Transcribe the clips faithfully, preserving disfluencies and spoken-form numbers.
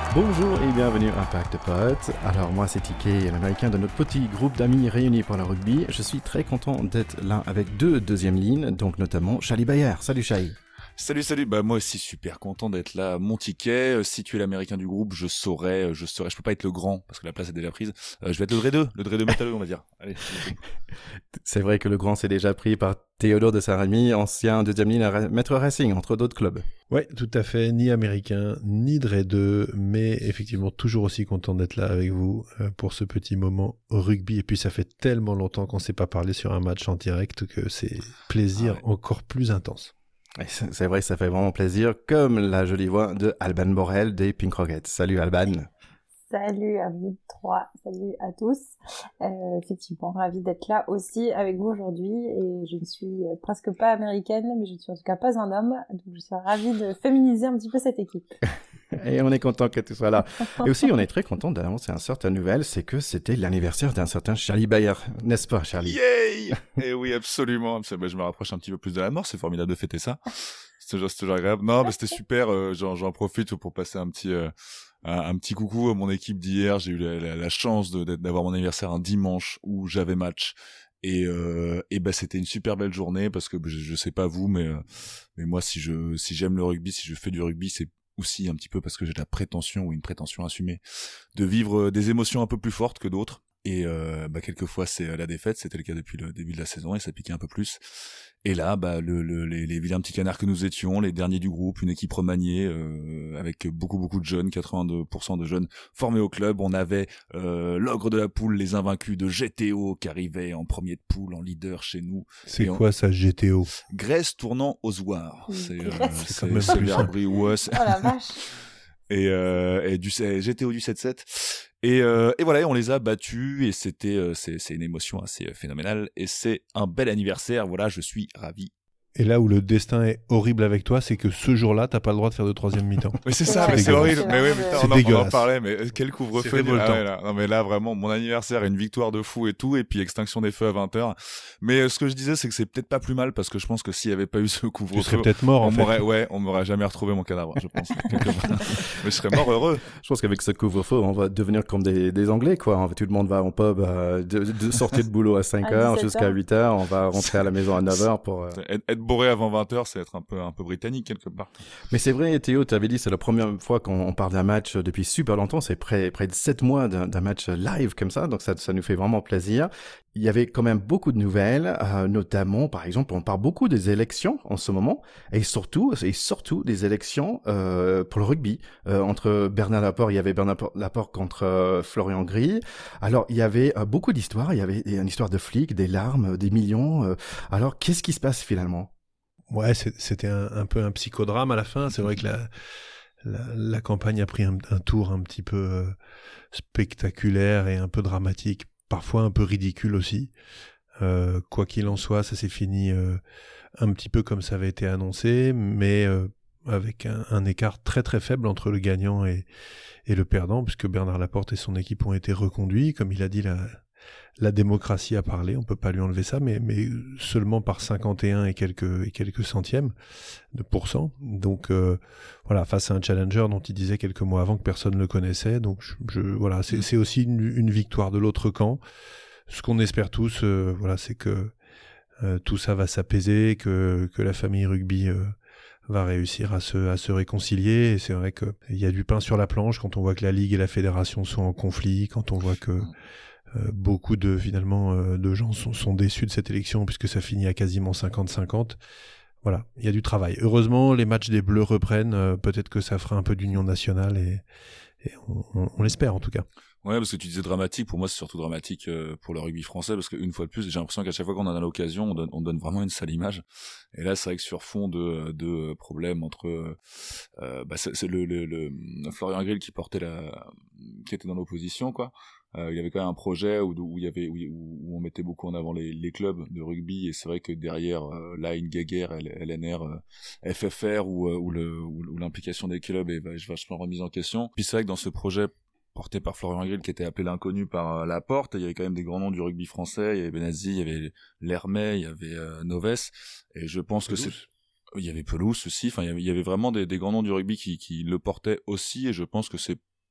Bonjour et bienvenue à Pack de Potes. Alors moi c'est Tiké, l'américain de notre petit groupe d'amis réunis pour le rugby. Je suis très content d'être là avec deux deuxièmes lignes, donc notamment Charlie Bayer. Salut Charlie. Salut, salut. Bah moi aussi super content d'être là. Mon ticket, si tu es l'américain du groupe, je saurais, je saurais. Je peux pas être le grand parce que la place est déjà prise. Euh, je vais être le Dre deux, le Dre deux métalleux, on va dire. Allez. C'est vrai que le grand c'est déjà pris par Théodore de Saint-Rémy, ancien deuxième ligne à Maître Racing, entre d'autres clubs. Ouais, tout à fait. Ni américain, ni Dre deux, mais effectivement toujours aussi content d'être là avec vous euh, pour ce petit moment au rugby. Et puis ça fait tellement longtemps qu'on s'est pas parlé sur un match en direct que c'est plaisir ah ouais. encore plus intense. C'est vrai, ça fait vraiment plaisir, comme la jolie voix de Alban Borel des Pink Rockets. Salut Alban. Salut à vous trois, salut à tous. Euh, effectivement, ravie d'être là aussi avec vous aujourd'hui. Et je ne suis presque pas américaine, mais je ne suis en tout cas pas un homme. Donc je suis ravie de féminiser un petit peu cette équipe. Et on est content que tu sois là. Et aussi, on est très content d'annoncer une certaine nouvelle, c'est que c'était l'anniversaire d'un certain Charlie Bayer, n'est-ce pas Charlie? Yay! Et oui, absolument. Je me rapproche un petit peu plus de la mort, c'est formidable de fêter ça. C'est toujours, c'est toujours agréable. Non, mais c'était super. Euh, j'en, j'en profite pour passer un petit... Euh... Un, un petit coucou à mon équipe d'hier. J'ai eu la, la, la chance de, d'avoir mon anniversaire un dimanche où j'avais match et euh, et bah c'était une super belle journée parce que je, je sais pas vous mais euh, mais moi si je si j'aime le rugby, si je fais du rugby, c'est aussi un petit peu parce que j'ai la prétention ou une prétention assumée de vivre des émotions un peu plus fortes que d'autres. Et euh, bah quelquefois c'est la défaite, c'était le cas depuis le début de la saison et ça piquait un peu plus. Et là, bah le, le les, les vilains petits canards que nous étions, les derniers du groupe, une équipe remaniée euh, avec beaucoup beaucoup de jeunes, quatre-vingt-deux pour cent de jeunes formés au club. On avait euh, l'ogre de la poule, les invaincus de G T O qui arrivaient en premier de poule, en leader chez nous. C'est quoi on... ça G T O? Grèce tournant aux Oirs. C'est, euh, c'est, c'est, c'est, c'est Verbry, ouais, c'est... Oh la vache. Et, euh, et du G T O du sept sept. Et, euh, et voilà, on les a battus et c'était, euh, c'est, c'est une émotion assez phénoménale et c'est un bel anniversaire. Voilà, je suis ravi. Et là où le destin est horrible avec toi, c'est que ce jour-là, t'as pas le droit de faire de troisième mi-temps. Mais c'est ça, c'est mais c'est horrible. Mais oui, mais c'est on, dégueulasse. on en parlait, mais quel couvre-feu. Ah ouais, là. Non, mais là, vraiment, mon anniversaire, une victoire de fou et tout, et puis extinction des feux à vingt heures. Mais euh, ce que je disais, c'est que c'est peut-être pas plus mal, parce que je pense que s'il y avait pas eu ce couvre-feu. Tu serais peut-être mort, on en m'aurait, fait. Ouais, on m'aurait jamais retrouvé mon cadavre, je pense. Mais je serais mort heureux. Je pense qu'avec ce couvre-feu, on va devenir comme des, des Anglais, quoi. Tout le monde va en pub, euh, de, de sortir de boulot à cinq heures jusqu'à huit heures. On va rentrer à la maison à neuf heures pour, euh... être, être bourré avant vingt heures, c'est être un peu, un peu britannique quelque part. Mais c'est vrai, Théo, tu avais dit c'est la première fois qu'on parle d'un match depuis super longtemps, c'est près, près de sept mois d'un, d'un match live comme ça, donc ça, ça nous fait vraiment plaisir. Il y avait quand même beaucoup de nouvelles, euh, notamment, par exemple, on parle beaucoup des élections en ce moment, et surtout, et surtout des élections euh, pour le rugby. Euh, entre Bernard Laporte, il y avait Bernard Laporte contre euh, Florian Grill. Alors, il y avait euh, beaucoup d'histoires, il y avait une histoire de flics, des larmes, des millions. Euh, alors, qu'est-ce qui se passe finalement ? Ouais, c'était un, un peu un psychodrame à la fin. C'est vrai que la, la, la campagne a pris un, un tour un petit peu euh, spectaculaire et un peu dramatique, parfois un peu ridicule aussi. Euh, quoi qu'il en soit, ça s'est fini euh, un petit peu comme ça avait été annoncé, mais euh, avec un, un écart très très faible entre le gagnant et, et le perdant, puisque Bernard Laporte et son équipe ont été reconduits, comme il a dit, la, la démocratie a parlé, on peut pas lui enlever ça, mais, mais seulement par cinquante et un et quelques, et quelques centièmes de pourcent. Donc euh, voilà, face à un challenger dont il disait quelques mois avant que personne ne le connaissait. Donc je, je, voilà, c'est, c'est aussi une, une victoire de l'autre camp. Ce qu'on espère tous, euh, voilà, c'est que euh, tout ça va s'apaiser, que, que la famille rugby euh, va réussir à se, à se réconcilier. Et c'est vrai qu'il y a du pain sur la planche quand on voit que la Ligue et la Fédération sont en conflit, quand on voit que euh, beaucoup de, finalement, euh, de gens sont, sont déçus de cette élection puisque ça finit à quasiment cinquante cinquante. Voilà, il y a du travail. Heureusement, les matchs des Bleus reprennent. Euh, peut-être que ça fera un peu d'union nationale et, et on, on, on l'espère en tout cas. Ouais, parce que tu disais dramatique, pour moi c'est surtout dramatique euh, pour le rugby français, parce qu'une fois de plus, j'ai l'impression qu'à chaque fois qu'on en a l'occasion, on donne, on donne vraiment une sale image. Et là, c'est vrai que sur fond de, de problèmes entre, euh, bah c'est, c'est le, le, le Florian Grill qui portait la, qui était dans l'opposition, quoi. Euh, il y avait quand même un projet où, où il y avait, où, où on mettait beaucoup en avant les, les clubs de rugby, et c'est vrai que derrière, euh, là, une guéguerre, L N R, euh, F F R, où, où le, où, où l'implication des clubs est vachement remise en question. Puis c'est vrai que dans ce projet porté par Florian Grill, qui était appelé l'inconnu par euh, Laporte, il y avait quand même des grands noms du rugby français, il y avait Benazzi, il y avait Lermet, il y avait euh, Noves, et je pense Pelouse. que c'est... Il y avait Pelouse aussi, enfin il y avait, il y avait vraiment des, des grands noms du rugby qui, qui le portaient aussi, et je pense que c'est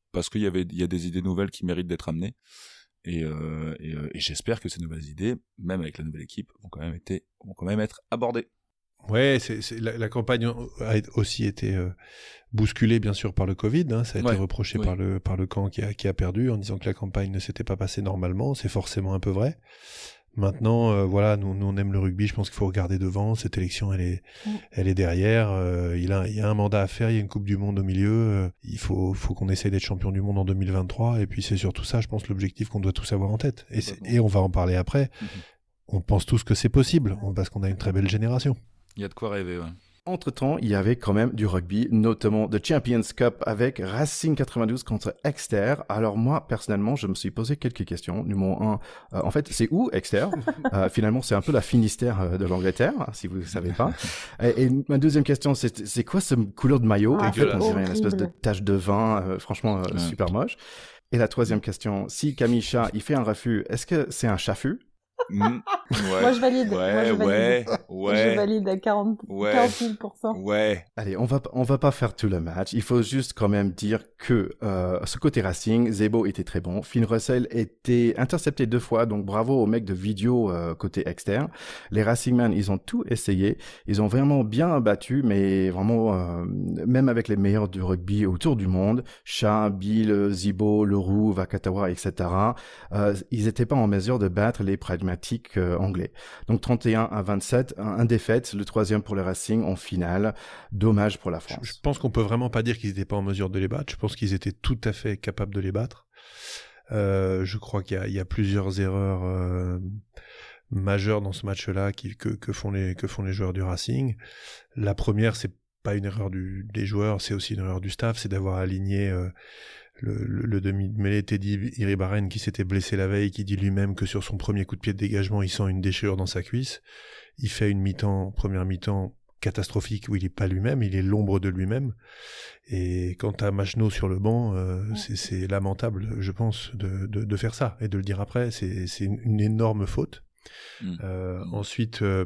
parce qu'il y avait, il y a des idées nouvelles qui méritent d'être amenées. Et, euh, et, euh, et j'espère que ces nouvelles idées, même avec la nouvelle équipe, vont quand même, été, vont quand même être abordées. Ouais, c'est, c'est, la, la campagne a aussi été euh, bousculée, bien sûr, par le Covid. Hein. Ça a Ouais, été reproché oui. par le, par le camp qui a, qui a perdu en disant que la campagne ne s'était pas passée normalement. C'est forcément un peu vrai. Maintenant, euh, voilà, nous, nous on aime le rugby. Je pense qu'il faut regarder devant. Cette élection, elle est, mmh. elle est derrière. Euh, il a, il y a un mandat à faire. Il y a une Coupe du Monde au milieu. Euh, il faut, faut qu'on essaye d'être champion du monde en deux mille vingt-trois. Et puis c'est surtout ça, je pense, l'objectif qu'on doit tous avoir en tête. Et, et on va en parler après. Mmh. On pense tous que c'est possible parce qu'on a une très belle génération. Il y a de quoi rêver, ouais. Entre-temps, il y avait quand même du rugby, notamment The Champions Cup avec Racing quatre-vingt-douze contre Exeter. Alors moi, personnellement, je me suis posé quelques questions. Numéro un, euh, en fait, c'est où Exeter euh, Finalement, c'est un peu la Finistère euh, de l'Angleterre, si vous ne savez pas. Et, et ma deuxième question, c'est, c'est quoi ce couleur de maillot ah, En fait, on dirait une espèce de tache de vin, euh, franchement, euh, ouais. super moche. Et la troisième question, si Camille Chat, il fait un refus, est-ce que c'est un chaffut Mmh, ouais. Moi je valide. Ouais, Moi, je ouais, valide. ouais. Je valide à quarante, ouais, quarante mille pour cent. Ouais. Allez, on va on va pas faire tout le match. Il faut juste quand même dire que euh, ce côté Racing, Zebo était très bon. Finn Russell était intercepté deux fois, donc bravo aux mecs de vidéo euh, côté externe. Les Racingmen, ils ont tout essayé. Ils ont vraiment bien battu, mais vraiment euh, même avec les meilleurs du rugby autour du monde, Shah, Bill, Zebo, Leroux, Vakatawa, et cetera. Euh, ils étaient pas en mesure de battre les pragmatiques Euh, anglais. Donc trente et un à vingt-sept, un, un défaite, le troisième pour le Racing en finale. Dommage pour la France. Je, je pense qu'on peut vraiment pas dire qu'ils n'étaient pas en mesure de les battre. Je pense qu'ils étaient tout à fait capables de les battre. Euh, je crois qu'il y a, il y a plusieurs erreurs euh, majeures dans ce match-là qui, que, que, font les, que font les joueurs du Racing. La première, c'est pas une erreur du, des joueurs, c'est aussi une erreur du staff, c'est d'avoir aligné euh, Le, le, le demi-mêlée Teddy Iribarren qui s'était blessé la veille, qui dit lui-même que sur son premier coup de pied de dégagement, il sent une déchirure dans sa cuisse. Il fait une mi-temps, première mi-temps catastrophique où il est pas lui-même, il est l'ombre de lui-même. Et quant à Machno sur le banc, euh, ouais. c'est, c'est lamentable, je pense, de, de, de faire ça. Et de le dire après, c'est, c'est une, une énorme faute. Mmh. Euh, mmh. Ensuite... Euh,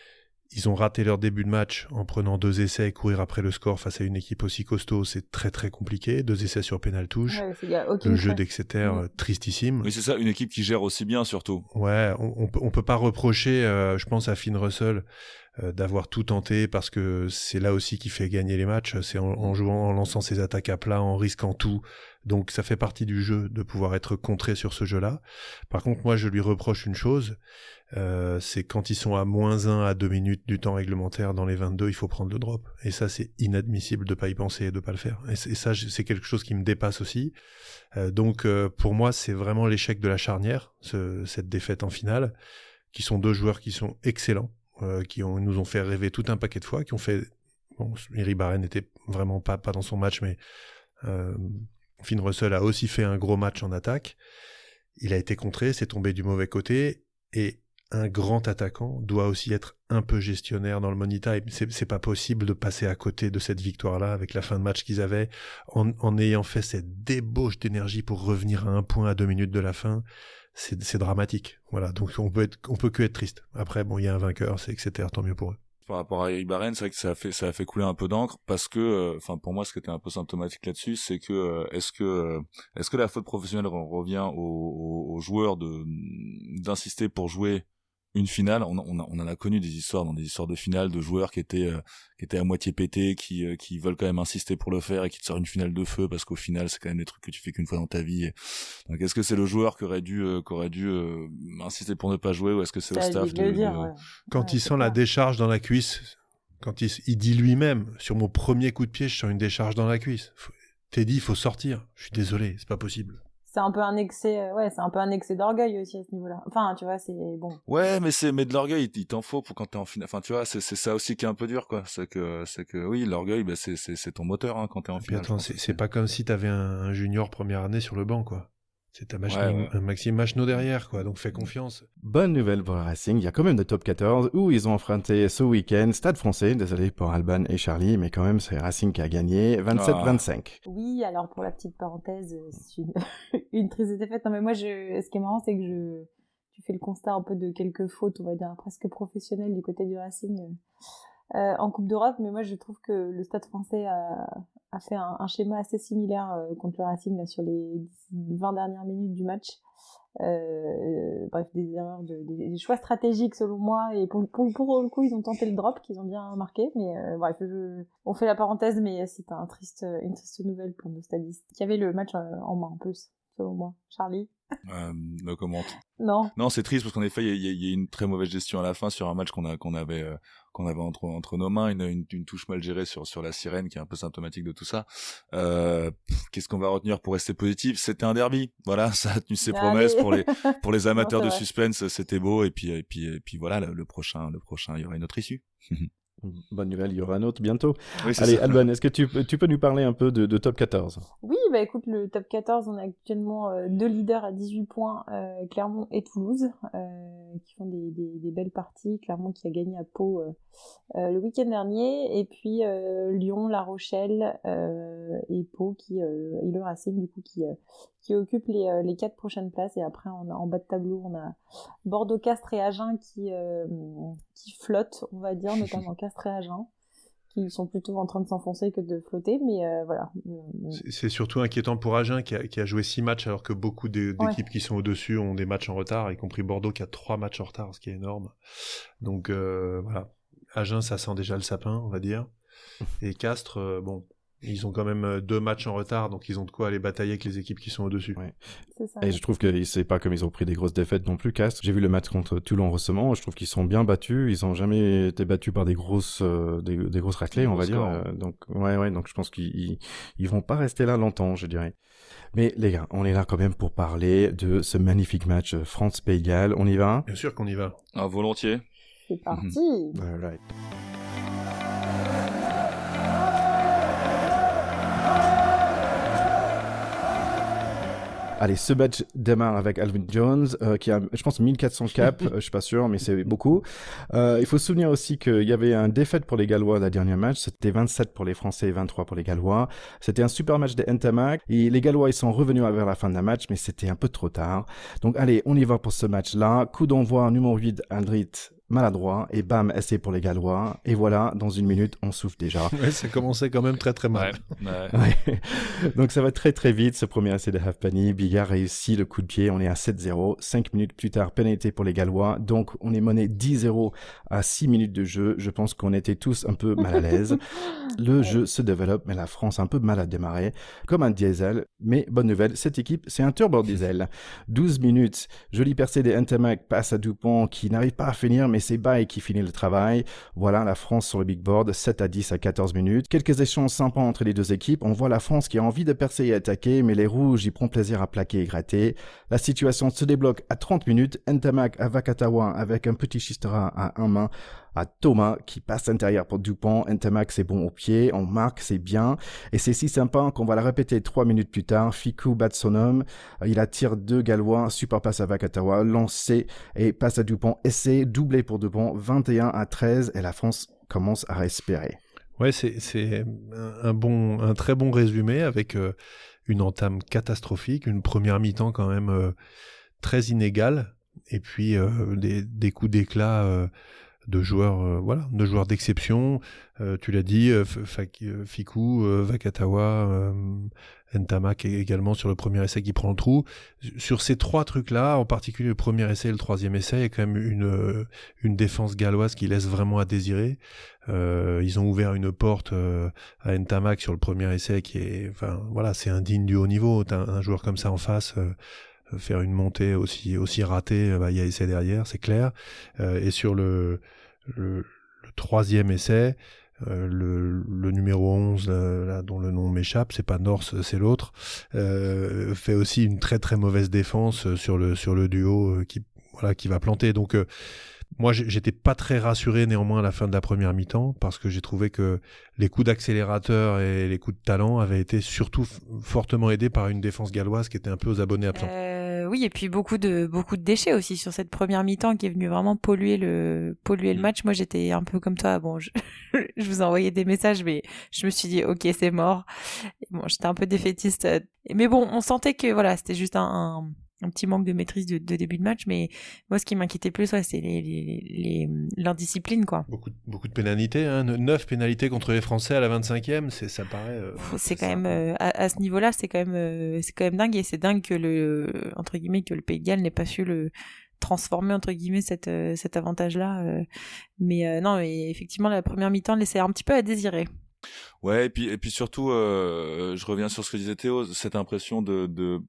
Ils ont raté leur début de match en prenant deux essais et courir après le score face à une équipe aussi costaud, c'est très très compliqué. Deux essais sur pénal touche. Ouais, le jeu d'Exeter, mmh. tristissime. Oui, c'est ça, une équipe qui gère aussi bien surtout. Ouais, on, on, peut, on peut pas reprocher, euh, je pense à Finn Russell, euh, d'avoir tout tenté parce que c'est là aussi qui fait gagner les matchs. C'est en, en jouant, en lançant ses attaques à plat, en risquant tout. Donc ça fait partie du jeu de pouvoir être contré sur ce jeu-là. Par contre, moi je lui reproche une chose. Euh, c'est quand ils sont à moins un à deux minutes du temps réglementaire dans les vingt-deux, il faut prendre le drop. Et ça, c'est inadmissible de pas y penser et de pas le faire. Et, et ça, c'est quelque chose qui me dépasse aussi. Euh, donc, euh, pour moi, c'est vraiment l'échec de la charnière, ce, cette défaite en finale, qui sont deux joueurs qui sont excellents, euh, qui ont, nous ont fait rêver tout un paquet de fois, qui ont fait... Bon, Iribarren n'était vraiment pas, pas dans son match, mais euh, Finn Russell a aussi fait un gros match en attaque. Il a été contré, c'est tombé du mauvais côté, et un grand attaquant doit aussi être un peu gestionnaire dans le money time. C'est, c'est pas possible de passer à côté de cette victoire-là avec la fin de match qu'ils avaient en, en ayant fait cette débauche d'énergie pour revenir à un point à deux minutes de la fin. C'est, c'est dramatique. Voilà. Donc on peut être, on peut que être triste. Après, bon, il y a un vainqueur, c'est Exeter, tant mieux pour eux. Par rapport à Iribarren, c'est vrai que ça a fait ça a fait couler un peu d'encre parce que, enfin euh, pour moi, ce qui était un peu symptomatique là-dessus, c'est que euh, est-ce que euh, est-ce que la faute professionnelle revient aux, aux, aux joueurs de d'insister pour jouer une finale. On, on, a, on en a connu des histoires dans des histoires de finale de joueurs qui étaient euh, qui étaient à moitié pétés, qui euh, qui veulent quand même insister pour le faire et qui te sortent une finale de feu parce qu'au final c'est quand même des trucs que tu fais qu'une fois dans ta vie. Et... Donc est-ce que c'est le joueur qui aurait dû euh, qui aurait dû euh, insister pour ne pas jouer ou est-ce que c'est au staff de, dire, de... Ouais. Quand ouais, il sent la décharge dans la cuisse, quand il, il dit lui-même sur mon premier coup de pied, je sens une décharge dans la cuisse. Faut... T'es dit, il faut sortir. Je suis désolé, c'est pas possible. C'est un peu un excès, ouais, c'est un peu un excès d'orgueil aussi à ce niveau-là. Enfin, tu vois, c'est bon. Ouais, mais c'est, mais de l'orgueil, il, il t'en faut pour quand t'es en finale. Enfin, tu vois, c'est, c'est ça aussi qui est un peu dur, quoi. C'est que, c'est que, oui, l'orgueil, bah, c'est, c'est, c'est ton moteur, hein, quand t'es en finale. Attends, c'est, c'est pas comme si t'avais un, un junior première année sur le banc, quoi. C'est ta machine, ouais, ouais. un Maxime Machno derrière, quoi. Donc fais confiance. Bonne nouvelle pour le Racing. Il y a quand même le top quatorze où ils ont affronté ce week-end Stade Français. Désolé pour Alban et Charlie, mais quand même c'est Racing qui a gagné vingt-sept vingt-cinq. Ah. Oui, alors pour la petite parenthèse, c'est une, une triste défaite. Non mais moi, je, ce qui est marrant, c'est que je, tu fais le constat un peu de quelques fautes, on va dire presque professionnelles du côté du Racing. euh, en Coupe d'Europe, mais moi je trouve que le Stade Français a, a fait un, un schéma assez similaire euh, contre le Racing là, sur les vingt dernières minutes du match. Euh, bref, des erreurs, de, des, des choix stratégiques selon moi, et pour, pour, pour le coup ils ont tenté le drop, qu'ils ont bien marqué, mais euh, bref, je, on fait la parenthèse, mais c'est un triste, une triste nouvelle pour nos stadistes qui avaient le match en main en plus, selon moi. Charlie? Euh, no comment. Non. Non, c'est triste parce qu'en effet, il y, y, y a une très mauvaise gestion à la fin sur un match qu'on a, qu'on avait, euh, qu'on avait entre, entre nos mains, une, une, une touche mal gérée sur, sur la sirène qui est un peu symptomatique de tout ça. Euh, qu'est-ce qu'on va retenir pour rester positif? C'était un derby. Voilà, ça a tenu ses Allez. promesses pour les, pour les amateurs non, de vrai. suspense. C'était beau. Et puis, et puis, et puis voilà, le, le prochain, le prochain, il y aura une autre issue. Bonne nouvelle, il y aura un autre bientôt. Oui, Allez, ça. Alban, est-ce que tu, tu peux nous parler un peu de, de top quatorze? Oui, bah écoute, le top quatorze, on a actuellement euh, deux leaders à dix-huit points, euh, Clermont et Toulouse, euh, qui font des, des, des belles parties. Clermont qui a gagné à Pau euh, euh, le week-end dernier, et puis euh, Lyon, La Rochelle euh, et Pau, qui, euh, et le Racing, du coup, qui, euh, qui occupent les, euh, les quatre prochaines places. Et après, on a, en bas de tableau, on a Bordeaux, Castres et Agen qui, euh, qui flottent, on va dire, notamment Castres et Agen, qui sont plutôt en train de s'enfoncer que de flotter, mais euh, voilà. C'est, c'est surtout inquiétant pour Agen qui a, qui a joué six matchs alors que beaucoup des, d'équipes Ouais. qui sont au-dessus ont des matchs en retard, y compris Bordeaux qui a trois matchs en retard, ce qui est énorme. Donc euh, voilà, Agen ça sent déjà le sapin, on va dire. Et Castres, euh, bon, ils ont quand même deux matchs en retard, donc ils ont de quoi aller batailler avec les équipes qui sont au-dessus. Ouais. C'est ça. Et je trouve que c'est pas comme ils ont pris des grosses défaites non plus, Castres. J'ai vu le match contre Toulon récemment. Je trouve qu'ils sont bien battus. Ils ont jamais été battus par des grosses, euh, des, des grosses raclées, on va dire. Euh, donc, ouais, ouais. Donc, je pense qu'ils, ils, ils vont pas rester là longtemps, je dirais. Mais les gars, on est là quand même pour parler de ce magnifique match France-Pays de Galles. On y va? Bien sûr qu'on y va. Ah, volontiers. C'est parti. Mm-hmm. All right. Allez, ce match démarre avec Alvin Jones, euh, qui a, je pense, mille quatre cents caps, euh, je suis pas sûr, mais c'est beaucoup. Euh, il faut se souvenir aussi qu'il y avait un défaite pour les Gallois la dernière match, c'était vingt-sept pour les Français et vingt-trois pour les Gallois. C'était un super match de Ntamak, et les Gallois, ils sont revenus vers la fin de la match, mais c'était un peu trop tard. Donc allez, on y va pour ce match-là. Coup d'envoi numéro huit, Aldrit, maladroit, et bam, essai pour les Gallois. Et voilà, dans une minute, on souffle déjà. Ouais, ça commençait quand même très très mal. Ouais, ouais. Ouais. Donc ça va très très vite, ce premier essai de Halfpenny. Bigard réussit le coup de pied, on est à sept zéro. Cinq minutes plus tard, pénalité pour les Gallois. Donc on est mené dix zéro à six minutes de jeu. Je pense qu'on était tous un peu mal à l'aise. Le jeu se développe, mais la France a un peu mal à démarrer, comme un diesel. Mais bonne nouvelle, cette équipe, c'est un turbo diesel. douze minutes, jolie percée des Ntamak, passe à Dupont qui n'arrive pas à finir, mais c'est Baye qui finit le travail. Voilà la France sur le big board, sept à dix à quatorze minutes. Quelques échanges sympas entre les deux équipes. On voit la France qui a envie de percer et attaquer, mais les rouges y prennent plaisir à plaquer et gratter. La situation se débloque à trente minutes. Ntamak à Vakatawa avec un petit Chistera à un main à Thomas qui passe intérieur pour Dupont. Ntamak c'est bon au pied, on marque, c'est bien. Et c'est si sympa qu'on va la répéter trois minutes plus tard. Ficou bat son homme, il attire deux Gallois, super passe à Vakatawa, lancé et passe à Dupont. Essai, doublé pour Dupont, vingt et un à treize et la France commence à respirer. Ouais, c'est, c'est un, bon, un très bon résumé avec euh, une entame catastrophique, une première mi-temps quand même euh, très inégale et puis euh, des, des coups d'éclat euh, de joueurs, euh, voilà, de joueurs d'exception. Euh, tu l'as dit, euh, Ficou, euh, Vakatawa, euh, Ntamak également sur le premier essai qui prend le trou. Sur ces trois trucs-là, en particulier le premier essai et le troisième essai, il y a quand même une, une défense galloise qui laisse vraiment à désirer. Euh, ils ont ouvert une porte euh, à Ntamak sur le premier essai qui est, enfin voilà, c'est indigne du haut niveau. T'as un, un joueur comme ça en face. Euh, faire une montée aussi aussi ratée, bah, il y a essai derrière, c'est clair. Euh, et sur le, le, le troisième essai, euh, le, le numéro onze, euh, là, dont le nom m'échappe, c'est pas Norse, c'est l'autre, euh, fait aussi une très très mauvaise défense sur le sur le duo euh, qui voilà qui va planter. Donc euh, moi, j'étais pas très rassuré néanmoins à la fin de la première mi-temps parce que j'ai trouvé que les coups d'accélérateur et les coups de talent avaient été surtout f- fortement aidés par une défense galloise qui était un peu aux abonnés absents. Euh, oui, et puis beaucoup de beaucoup de déchets aussi sur cette première mi-temps qui est venue vraiment polluer le polluer le match. Moi, j'étais un peu comme toi. Bon, je, je vous envoyais des messages, mais je me suis dit ok, c'est mort. Bon, j'étais un peu défaitiste, mais bon, on sentait que voilà, c'était juste un, un un petit manque de maîtrise de, de début de match, mais moi ce qui m'inquiétait plus ouais, c'est les, les, les, l'indiscipline quoi. Beaucoup, beaucoup de pénalités, hein. neuf pénalités contre les Français à la vingt-cinquième, c'est, ça paraît... Euh, c'est, c'est quand ça. même, euh, à, à ce niveau-là, c'est quand, même, euh, c'est quand même dingue, et c'est dingue que le, entre guillemets, que le Pays de Galles n'ait pas su le transformer, entre guillemets, cette, euh, cet avantage-là. Euh. Mais euh, non, mais effectivement, la première mi-temps laissait un petit peu à désirer. Ouais, et puis, et puis surtout, euh, je reviens sur ce que disait Théo, cette impression de... de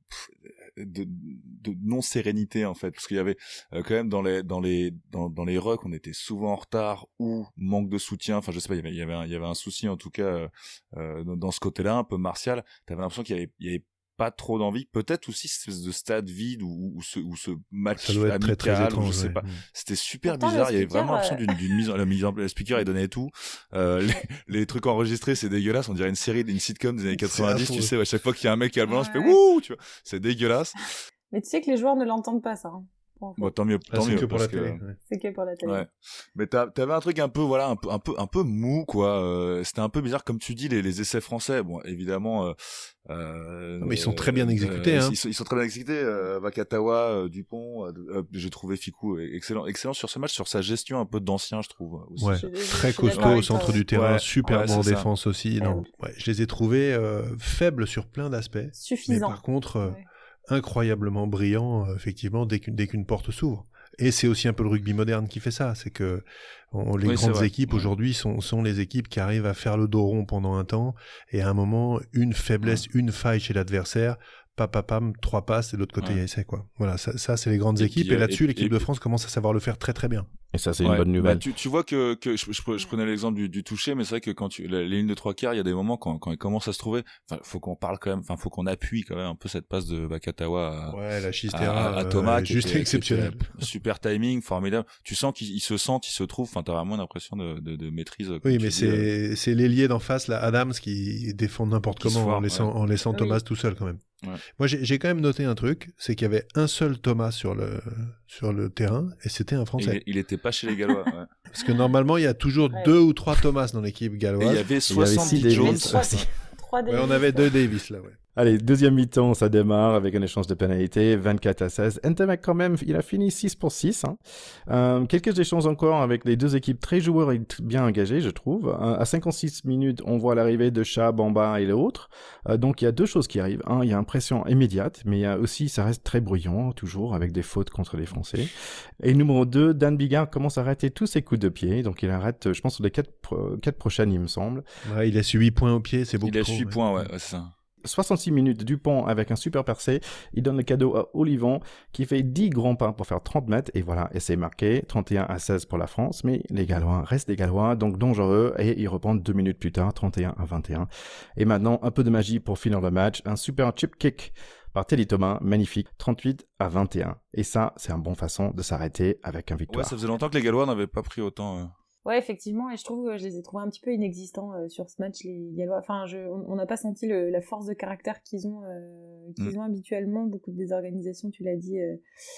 De, de non sérénité en fait, parce qu'il y avait euh, quand même dans les dans les dans, dans les rucks on était souvent en retard ou manque de soutien, enfin je sais pas, il y avait il y avait un, il y avait un souci en tout cas euh, dans, dans ce côté-là un peu martial. T'avais l'impression qu'il y avait il y avait pas trop d'envie, peut-être aussi cette espèce de stade vide ou ou ce ou ce match ça doit être amical, très, très étrange, je sais ouais. pas, c'était super Pourtant, bizarre, il y avait speaker, vraiment l'impression euh... d'une d'une mise en la mise en le speaker est donné et tout, euh, les, les trucs enregistrés c'est dégueulasse, on dirait une série une sitcom des années quatre-vingt-dix, tu sais, à chaque fois qu'il y a un mec qui a le blanc, je fais wouh, tu vois, c'est dégueulasse. Mais tu sais que les joueurs ne l'entendent pas, ça. Hein. Bon, tant mieux, tant ah, c'est mieux. Que pour la que... télé. Ouais. C'est que pour la télé. Ouais. Mais t'as, t'avais un truc un peu, voilà, un peu, un peu, un peu mou, quoi. Euh, c'était un peu bizarre, comme tu dis, les, les essais français. Bon, évidemment. Euh, euh, non, mais ils sont très bien exécutés. Euh, hein. ils, sont, ils sont très bien exécutés. Euh, Vakatawa, euh, Dupont. Euh, euh, j'ai trouvé Ficou excellent, excellent sur ce match, sur sa gestion un peu d'ancien, je trouve. Aussi. Ouais. Je, je, très je costaud au centre toi, du ouais. terrain, ouais. super ouais, bon en ça. défense aussi. Non, ouais, je les ai trouvés euh, faibles sur plein d'aspects. Suffisant. Mais par contre. Euh, ouais. incroyablement brillant, euh, effectivement, dès qu'une, dès qu'une porte s'ouvre. Et c'est aussi un peu le rugby moderne qui fait ça, c'est que on, les oui, grandes équipes ouais. aujourd'hui sont, sont les équipes qui arrivent à faire le dos rond pendant un temps, et à un moment, une faiblesse, ouais. une faille chez l'adversaire, papapam, trois passes, et de l'autre côté, il y a essai, quoi. Voilà, ça, ça c'est les grandes et équipes, puis, et là-dessus, et, l'équipe et, de France commence à savoir le faire très très bien. Et ça, c'est ouais, une bonne nouvelle. Bah, tu, tu vois que, que je, je, je prenais l'exemple du, du toucher, mais c'est vrai que quand tu, les lignes de trois quarts, il y a des moments quand, quand ils commencent à se trouver, enfin, faut qu'on parle quand même, enfin, faut qu'on appuie quand même un peu cette passe de Vakatawa à, ouais, la à, à Thomas, euh, juste était, exceptionnel. Super timing, formidable. Tu sens qu'ils ils se sentent, ils se trouvent, enfin, t'as vraiment l'impression de, de, de maîtrise. Oui, mais dis, c'est, euh... c'est l'ailier d'en face, là, Adams, qui défend n'importe comment foire, en laissant, ouais. en laissant oui. Thomas tout seul quand même. Ouais. Moi, j'ai, j'ai quand même noté un truc, c'est qu'il y avait un seul Thomas sur le, sur le terrain, et c'était un Français. Il, il était pas chez les Gallois, ouais. Parce que normalement, il y a toujours ouais. deux ou trois Thomas dans l'équipe galloise. Et il y avait soixante-dix Jones. trois ouais, on avait deux Davis, là, ouais. Allez, deuxième mi-temps, ça démarre avec un échange de pénalités, vingt-quatre à seize. Ntamak, quand même, il a fini six pour six. Hein. Euh, quelques échanges encore avec les deux équipes très joueurs et bien engagés, je trouve. Euh, à cinquante-six minutes, on voit l'arrivée de Cha, Bamba et les autres. Euh, donc, il y a deux choses qui arrivent. Un, il y a une pression immédiate, mais il y a aussi, ça reste très bruyant, toujours, avec des fautes contre les Français. Et numéro deux, Dan Bigard commence à arrêter tous ses coups de pied. Donc, il arrête, je pense, sur les quatre, quatre prochaines, il me semble. Ouais, il a su huit points au pied, c'est beaucoup Il a trop. huit ouais. points, ouais, ouais, c'est ça. soixante-six minutes, Dupont avec un super percé, il donne le cadeau à Olivon qui fait dix grands pas pour faire trente mètres et voilà, essai marqué, trente et un à seize pour la France, mais les Gallois restent des Gallois, donc dangereux et ils reprennent deux minutes plus tard, trente et un à vingt et un. Et maintenant, un peu de magie pour finir le match, un super chip kick par Teddy Thomas, magnifique, trente-huit à vingt et un. Et ça, c'est une bonne façon de s'arrêter avec un victoire. Ouais, ça faisait longtemps que les Gallois n'avaient pas pris autant... Euh... Ouais, effectivement, et je trouve que je les ai trouvés un petit peu inexistants euh, sur ce match, les Gallois. Enfin, je, on n'a pas senti le, la force de caractère qu'ils ont, euh, qu'ils mm. ont habituellement. Beaucoup de désorganisation, tu l'as dit, euh,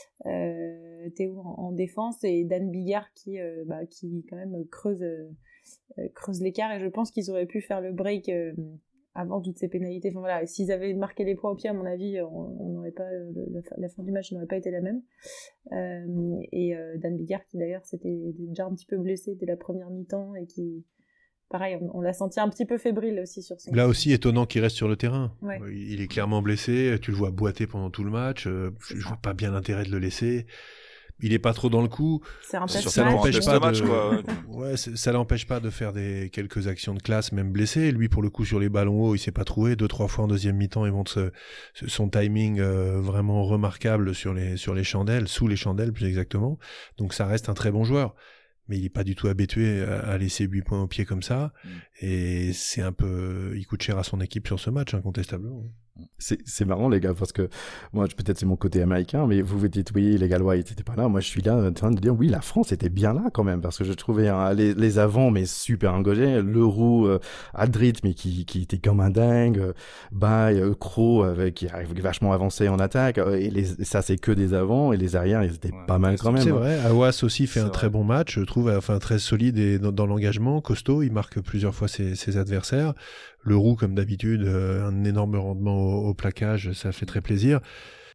euh, Théo, en, en défense, et Dan Bigard qui, euh, bah, qui quand même creuse, euh, creuse l'écart. Et je pense qu'ils auraient pu faire le break euh, avant toutes ces pénalités. Enfin voilà, s'ils avaient marqué les points au pied, à mon avis, on n'aurait pas le, la, la fin du match n'aurait pas été la même. Euh, et euh, Dan Bigard qui d'ailleurs s'était déjà un petit peu blessé dès la première mi-temps et qui, pareil, on, on l'a senti un petit peu fébrile aussi sur son. Là aussi, étonnant qu'il reste sur le terrain. Ouais. Il est clairement blessé. Tu le vois boiter pendant tout le match. Euh, je, je vois pas bien l'intérêt de le laisser. Il est pas trop dans le coup. C'est un test ça match. l'empêche pas de, match, quoi. ouais, ça l'empêche pas de faire des quelques actions de classe, même blessé. Lui, pour le coup, sur les ballons hauts, il s'est pas trouvé. Deux, trois fois en deuxième mi-temps, il montre ce, son timing euh, vraiment remarquable sur les sur les chandelles, sous les chandelles plus exactement. Donc ça reste un très bon joueur. Mais il est pas du tout habitué à, à laisser huit points au pied comme ça. Mm. Et c'est un peu, il coûte cher à son équipe sur ce match, incontestablement. C'est, c'est marrant, les gars, parce que moi, peut-être c'est mon côté américain, mais vous vous dites, oui, les Gallois, ils étaient pas là. Moi, je suis là en train de dire, oui, la France était bien là quand même, parce que je trouvais hein, les, les avants, mais super engagés. Leroux, euh, Aldrit, mais qui, qui était comme un dingue. Euh, Bay, euh, Crow, euh, qui arrive vachement avancé en attaque. Euh, et les, ça, c'est que des avants. Et les arrières, ils étaient ouais, pas mal quand même. C'est vrai. Awas aussi fait c'est un vrai. très bon match, je trouve, enfin, très solide et dans, dans l'engagement, costaud. Il marque plusieurs fois ses, ses adversaires. Leroux, comme d'habitude, euh, un énorme rendement au, au plaquage, ça fait très plaisir.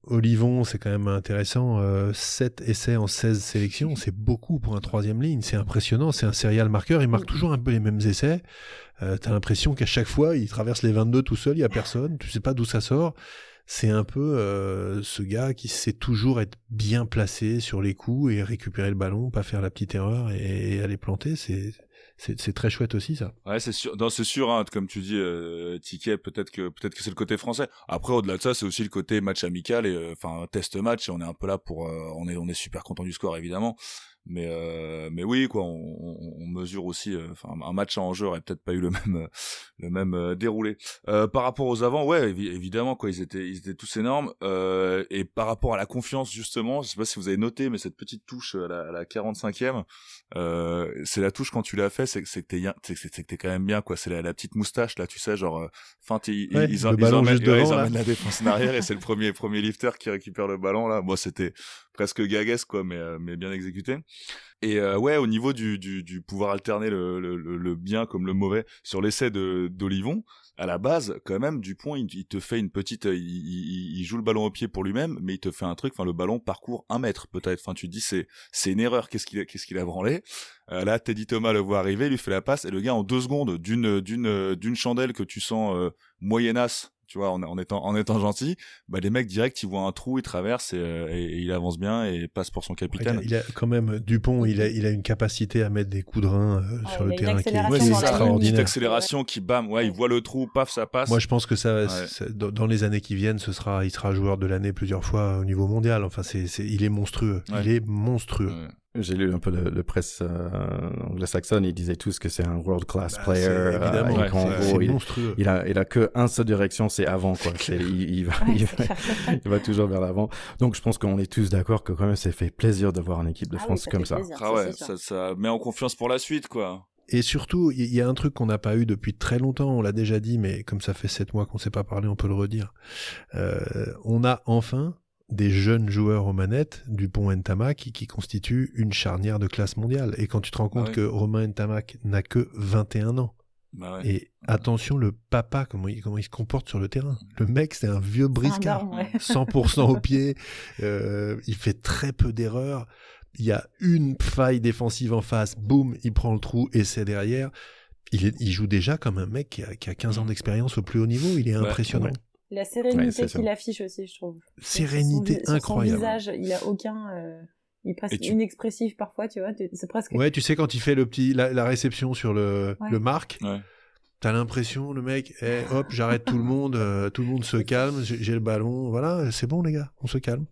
Olivon, c'est quand même intéressant. Euh, sept essais en seize sélections, c'est beaucoup pour un troisième ligne. C'est impressionnant. C'est un serial marqueur. Il marque toujours un peu les mêmes essais. Euh, t'as l'impression qu'à chaque fois, il traverse les vingt-deux tout seul. Il y a personne. Tu sais pas d'où ça sort. C'est un peu euh, ce gars qui sait toujours être bien placé sur les coups et récupérer le ballon, pas faire la petite erreur et, et aller planter. C'est, c'est, c'est très chouette aussi, ça. Ouais, c'est sûr. Non, c'est sûr. Hein, comme tu dis, euh, Ticket, peut-être que peut-être que c'est le côté français. Après, au-delà de ça, c'est aussi le côté match amical et enfin euh, test match. Et on est un peu là pour, euh, on est on est super content du score évidemment. Mais euh, mais oui quoi, on, on, on mesure aussi. Enfin, euh, un match en jeu aurait peut-être pas eu le même euh, le même euh, déroulé. Euh, par rapport aux avants, ouais, évi- évidemment quoi, ils étaient ils étaient tous énormes. Euh, et par rapport à la confiance justement, je sais pas si vous avez noté, mais cette petite touche à la, à la quarante-cinquième, euh, c'est la touche quand tu l'as fait, c'est que c'est que t'es bien, c'est que c'est que t'es quand même bien quoi. C'est la, la petite moustache là, tu sais, genre. Euh, Enfin, ils, ouais, ils, ils, le ils ballon emmènent, juste ouais, devant, ils là. emmènent la défense en arrière et c'est le premier premier lifter qui récupère le ballon là. Moi, c'était presque gaguesque quoi, mais euh, mais bien exécuté. Et euh, ouais, au niveau du, du, du pouvoir alterner le, le, le, le bien comme le mauvais sur l'essai de d'Olivon, à la base, quand même, Dupont, il, il te fait une petite, il, il, il joue le ballon au pied pour lui-même, mais il te fait un truc. Enfin, le ballon parcourt un mètre peut-être. Enfin, tu te dis c'est c'est une erreur. Qu'est-ce qu'il a, qu'est-ce qu'il a branlé? Euh, là, Teddy Thomas le voit arriver, lui fait la passe et le gars en deux secondes d'une d'une d'une chandelle que tu sens euh, moyennasse. Tu vois, en, en étant en étant gentil, bah les mecs direct ils voient un trou, ils traversent et, et, et il avance bien et passe pour son capitaine. Il a, il a quand même Dupont, il a il a une capacité à mettre des coups de rein euh, ah, sur le terrain qui est, ouais, c'est extraordinaire. Une petite accélération qui bam, ouais, il voit le trou, paf, ça passe. Moi, je pense que ça, ouais. ça dans, dans les années qui viennent, ce sera, il sera joueur de l'année plusieurs fois au niveau mondial. Enfin, c'est, c'est il est monstrueux. Ouais. Il est monstrueux. Ouais. J'ai lu un peu le, le presse euh, anglo-saxonne, ils disaient tous que c'est un world-class bah, player. C'est, évidemment, euh, ouais, c'est, c'est il, monstrueux. Il a, il a que un seule direction, c'est avant, quoi. C'est, il, il, va, ouais, il, va, il va toujours vers l'avant. Donc, je pense qu'on est tous d'accord que quand même, ça fait plaisir de voir une équipe de ah France oui, ça comme ça. Plaisir, ah ouais, ça, ça met en confiance pour la suite, quoi. Et surtout, il y a un truc qu'on n'a pas eu depuis très longtemps, on l'a déjà dit, mais comme ça fait sept mois qu'on ne s'est pas parlé, on peut le redire. Euh, on a enfin des jeunes joueurs aux manettes, Dupont et Ntamak, qui, qui constituent une charnière de classe mondiale. Et quand tu te rends compte ah oui. que Romain Ntamak n'a que vingt et un ans, bah ouais. et attention, le papa, comment il, comment il se comporte sur le terrain. Le mec, c'est un vieux briscard, un ouais. cent pour cent au pied, euh, il fait très peu d'erreurs. Il y a une faille défensive en face, boum, il prend le trou et c'est derrière. Il, est, il joue déjà comme un mec qui a, qui a quinze ans d'expérience au plus haut niveau. Il est ouais, impressionnant. Ouais. La sérénité ouais, qu'il affiche aussi, je trouve. Sérénité son, incroyable. Son visage, il a aucun, euh, il est presque tu... inexpressif parfois, tu vois. C'est presque. Ouais, tu sais quand il fait le petit, la, la réception sur le, ouais. le marque. Ouais. T'as l'impression, le mec, hey, hop, j'arrête tout le monde, euh, tout le monde se calme, j'ai, j'ai le ballon, voilà, c'est bon les gars, on se calme.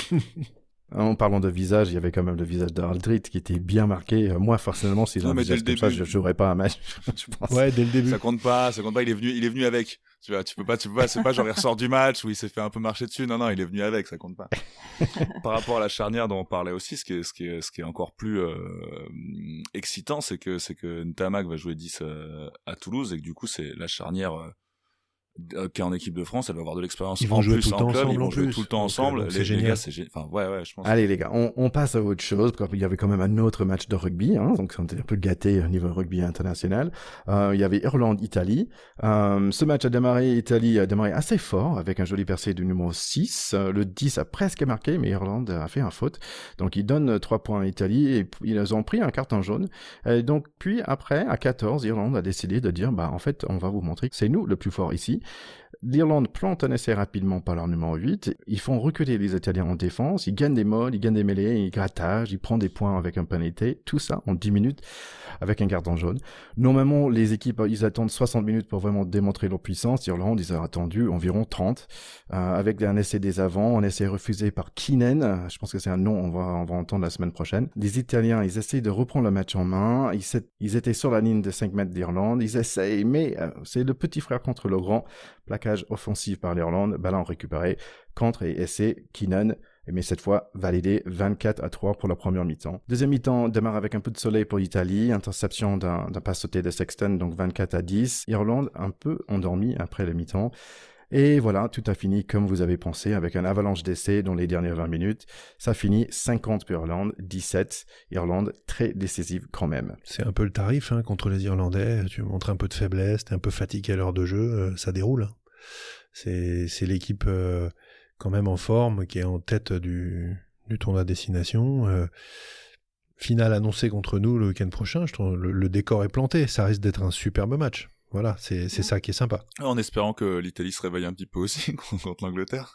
En parlant de visage, il y avait quand même le visage d'Aldrit qui était bien marqué. Moi, personnellement, si j'ai un visage comme ça, je jouerais pas un match. Je pense. Ouais, dès le début. Ça compte pas, ça compte pas. Il est venu, il est venu avec. Tu vois, tu peux pas, tu peux pas. C'est pas genre il ressort du match où il s'est fait un peu marcher dessus. Non, non, il est venu avec. Ça compte pas. Par rapport à la charnière dont on parlait aussi, ce qui est, ce qui est, ce qui est encore plus euh, excitant, c'est que, c'est que Ntamak va jouer dix euh, à Toulouse et que du coup, c'est la charnière. Euh, qui est en équipe de France, elle va avoir de l'expérience ils vont en jouer plus tout en club, ensemble ils vont en jouer plus. tout le temps donc, ensemble. donc, les, c'est génial. les gars, c'est génial. Enfin, ouais, ouais, je pense. Allez les gars, on, on passe à autre chose. Il y avait quand même un autre match de rugby, hein, donc on était un peu gâté au niveau rugby international. Euh, il y avait Irlande-Italie. Euh, ce match a démarré, Italie a démarré assez fort avec un joli percé du numéro six. Euh, le dix a presque marqué, mais Irlande a fait un faute. Donc ils donnent trois points à Italie et ils ont pris un carton jaune. Et donc puis après, à quatorze, Irlande a décidé de dire, bah en fait, on va vous montrer que c'est nous le plus fort ici. L'Irlande plante un essai rapidement par leur numéro huit. Ils font reculer les Italiens en défense. Ils gagnent des molles, ils gagnent des mêlées, ils grattagent, ils prennent des points avec un penalty. Tout ça en dix minutes avec un carton jaune. Normalement, les équipes, ils attendent soixante minutes pour vraiment démontrer leur puissance. L'Irlande, ils ont attendu environ trente. Euh, avec un essai des avants, un essai refusé par Keenan. Je pense que c'est un nom, on va, on va entendre la semaine prochaine. Les Italiens, ils essayent de reprendre le match en main. Ils, ils étaient sur la ligne de cinq mètres d'Irlande. Ils essayent, mais euh, c'est le petit frère contre le grand. Plaquage offensif par l'Irlande, ballon récupéré, contre et essai, Keenan, mais cette fois validé vingt-quatre à trois pour la première mi-temps. Deuxième mi-temps démarre avec un peu de soleil pour l'Italie, interception d'un, d'un pas sauté de Sexton, donc vingt-quatre à dix. Irlande un peu endormie après la mi-temps. Et voilà, tout a fini comme vous avez pensé, avec un avalanche d'essais dans les dernières vingt minutes. Ça finit cinquante pour Irlande, dix-sept. Irlande très décisive quand même. C'est un peu le tarif hein, contre les Irlandais. Tu montres un peu de faiblesse, t'es un peu fatigué à l'heure de jeu, euh, ça déroule. C'est, c'est l'équipe euh, quand même en forme, qui est en tête du, du tournoi destination. Euh, finale annoncée contre nous le week-end prochain. Je trouve le, le décor est planté. Ça risque d'être un superbe match. Voilà, c'est, c'est ça qui est sympa. En espérant que l'Italie se réveille un petit peu aussi contre l'Angleterre.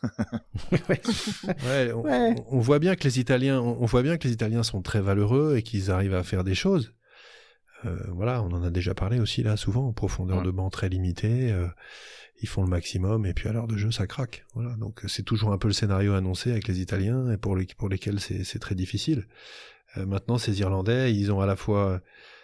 ouais, on, Ouais. on voit bien que les Italiens, on voit bien que les Italiens sont très valeureux et qu'ils arrivent à faire des choses. Euh, voilà, on en a déjà parlé aussi là, souvent, en profondeur Ouais. de banc très limitée. Euh, ils font le maximum et puis à l'heure de jeu, ça craque. Voilà, donc c'est toujours un peu le scénario annoncé avec les Italiens et pour, les, pour lesquels c'est, c'est très difficile. Euh, maintenant, ces Irlandais, ils ont à la fois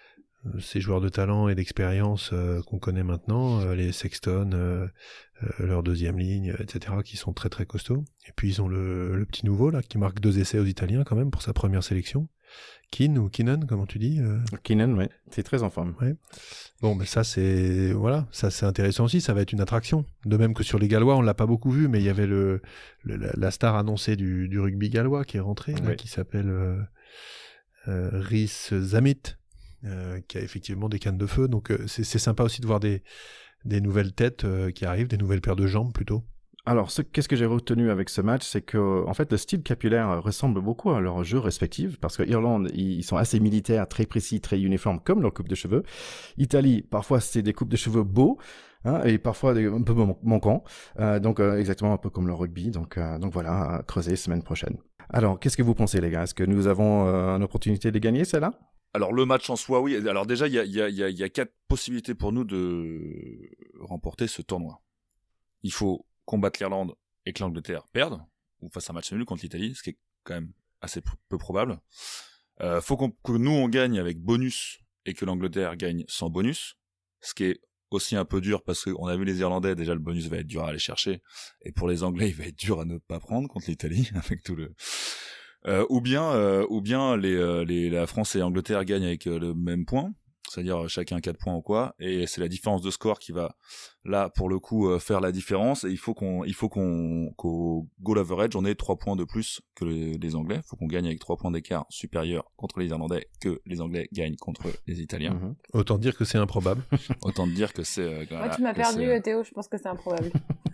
ces joueurs de talent et d'expérience euh, qu'on connaît maintenant, euh, les Sexton, euh, euh, leur deuxième ligne, et cetera, qui sont très très costauds. Et puis ils ont le, le petit nouveau là qui marque deux essais aux Italiens quand même pour sa première sélection. Keane ou Keenan, comment tu dis euh... Keenan, ouais, c'est très en forme. Ouais. Bon, mais ça c'est voilà, ça c'est intéressant aussi. Ça va être une attraction. De même que sur les Gallois, on l'a pas beaucoup vu, mais il y avait le, le la, la star annoncée du, du rugby gallois qui est rentrée, Ouais. là, qui s'appelle euh, euh, Rhys Zamit. Euh, qui a effectivement des cannes de feu, donc euh, c'est, c'est sympa aussi de voir des, des nouvelles têtes euh, qui arrivent, des nouvelles paires de jambes plutôt. Alors, ce, qu'est-ce que j'ai retenu avec ce match, c'est que, en fait, le style capillaire ressemble beaucoup à leur jeu respectif, parce que Irlande, ils sont assez militaires, très précis, très uniformes, comme leur coupe de cheveux. Italie, parfois, c'est des coupes de cheveux beaux, hein, et parfois des, un peu man- manquants, euh, donc euh, exactement un peu comme le rugby. Donc, euh, donc voilà, à creuser semaine prochaine. Alors, qu'est-ce que vous pensez, les gars? Est-ce que nous avons euh, une opportunité de gagner, celle-là? Alors le match en soi, oui. Alors déjà, il y a, il y, a, il y, a, il y a quatre possibilités pour nous de remporter ce tournoi. Il faut combattre l'Irlande et que l'Angleterre perde, ou fasse un match nul contre l'Italie, ce qui est quand même assez p- peu probable. Euh, faut qu'on, que nous on gagne avec bonus et que l'Angleterre gagne sans bonus, ce qui est aussi un peu dur parce qu'on a vu les Irlandais, déjà le bonus va être dur à aller chercher, et pour les Anglais il va être dur à ne pas prendre contre l'Italie avec tout le... Euh, ou bien, euh, ou bien les, euh, les, la France et l'Angleterre gagnent avec euh, le même point, c'est-à-dire chacun quatre points ou quoi, et c'est la différence de score qui va là pour le coup euh, faire la différence. Et il faut qu'on, il faut qu'on, qu'au goal average on ait trois points de plus que les, les Anglais. Il faut qu'on gagne avec trois points d'écart supérieurs contre les Irlandais que les Anglais gagnent contre les Italiens. Mhm. Autant dire que c'est improbable. Autant te dire que c'est. Euh, Moi, voilà, tu m'as que perdu, c'est- Théo, je pense que c'est improbable.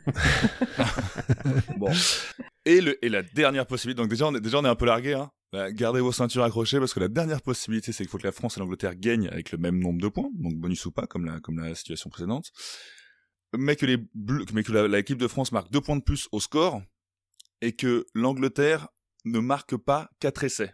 Bon. Et, le, et la dernière possibilité, donc déjà on est, déjà on est un peu largué, hein. Bah, gardez vos ceintures accrochées parce que la dernière possibilité c'est qu'il faut que la France et l'Angleterre gagnent avec le même nombre de points, donc bonus ou pas, comme la, comme la situation précédente. Mais que les bleus, mais que la, la équipe de France marque deux points de plus au score et que l'Angleterre ne marque pas quatre essais.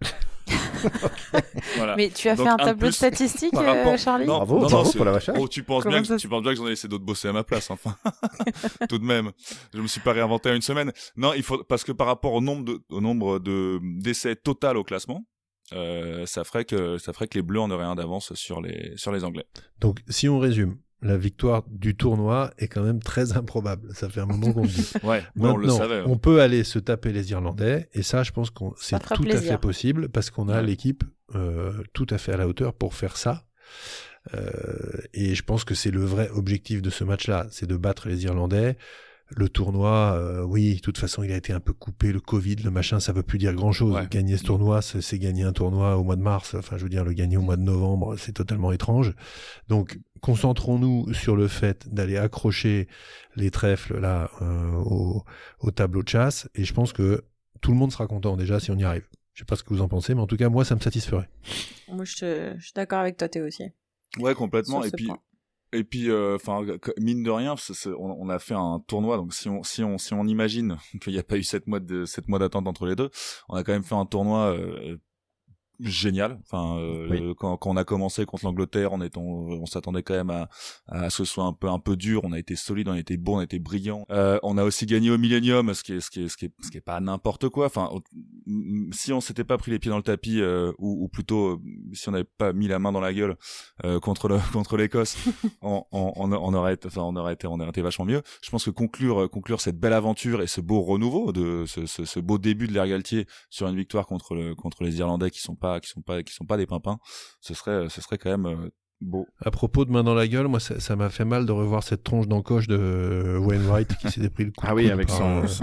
Voilà. Mais tu as Donc, fait un un de tableau de plus statistiques, par euh, rapport- Charlie Non, Bravo, non, non, bravo c'est- pour la vache. Oh, tu penses Comment bien que ça tu penses bien que j'en ai laissé d'autres bosser à ma place, enfin. Tout de même, je me suis pas réinventé en une semaine. Non, il faut parce que par rapport au nombre de au nombre de d'essais total au classement, euh, ça ferait que ça ferait que les Bleus en auraient un d'avance sur les sur les Anglais. Donc si on résume, la victoire du tournoi est quand même très improbable. Ça fait un moment qu'on le dit. Ouais, ouais, on le Maintenant, savait. hein. on peut aller se taper les Irlandais, et ça, je pense que c'est fera tout à plaisir. fait possible, parce qu'on a Ouais. l'équipe euh, tout à fait à la hauteur pour faire ça. Euh, et je pense que c'est le vrai objectif de ce match-là, c'est de battre les Irlandais. Le tournoi, euh, oui, de toute façon, il a été un peu coupé, le Covid, le machin, ça veut plus dire grand-chose. Ouais. Gagner ce tournoi, c'est, c'est gagner un tournoi au mois de mars. Enfin, je veux dire, le gagner au mois de novembre, c'est totalement étrange. Donc, concentrons-nous sur le fait d'aller accrocher les trèfles là euh, au, au tableau de chasse. Et je pense que tout le monde sera content déjà si on y arrive. Je sais pas ce que vous en pensez, mais en tout cas, moi, ça me satisferait. Moi, je, te- je suis d'accord avec toi, Théo aussi. Ouais, complètement. Sur Et ce puis point. et puis enfin mine de rien, c'est- c'est- on, on a fait un tournoi, donc si on si on si on imagine qu'il n'y a pas eu sept mois de sept mois d'attente entre les deux, on a quand même fait un tournoi euh, génial. Enfin, euh, Oui. le- quand, quand on a commencé contre l'Angleterre, on, est, on, on s'attendait quand même à, à ce que ce soit un peu un peu dur. On a été solide, on a été bon, on a été brillant. Euh, on a aussi gagné au Millennium, ce qui est ce qui est ce qui est ce qui est pas n'importe quoi. Enfin, on- si on s'était pas pris les pieds dans le tapis, euh, ou, ou plutôt euh, si on n'avait pas mis la main dans la gueule euh, contre le contre l'Écosse, on, on, on, on aurait été, enfin on aurait été on aurait été vachement mieux. Je pense que conclure conclure cette belle aventure et ce beau renouveau de ce, ce, ce beau début de l'ère Galtier sur une victoire contre le contre les Irlandais qui sont pas qui sont pas qui sont pas des pimpins, ce serait ce serait quand même euh, beau. À propos de main dans la gueule, moi, ça, ça m'a fait mal de revoir cette tronche d'encoche de Wainwright qui s'était pris le coup. Ah de oui, coude avec par, son... euh, ouais.